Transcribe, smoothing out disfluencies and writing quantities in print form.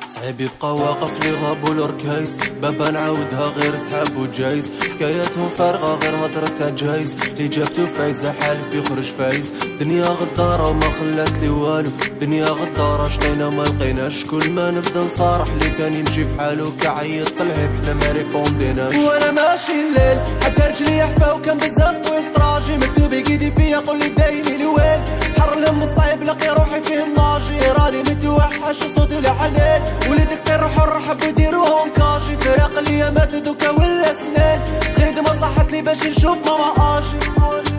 صعيب يبقى واقف لي غابو الركايس، بابا نعاودها غير سحاب وجايز، حكاياتهم فارغة غير هضرتها جايز، اللي جابتو فايزة حالف يخرج فايز. دنيا غدارة وما خلات لي والو، دنيا غدارة شقينا ما لقيناش، كل ما نبدا نصارح اللي كان يمشي في حالو كعيط طلعي بحنا ما ريبونديناش. وانا ماشي الليل حتى رجلي حفا وكان بزاف طويل طراجي، مكتوب يقيدي فيا قولي دايمي لوين، حر الهم الصعيب لقي روحي فيه ناجي، راني متوحش صوتي الحنين، وليدك طير حر حبوا يديروهم كاجي، فراق ليا ماتوا دوكا ولا سنين، تخيد ما صحت لي باش نشوف ماما اجي.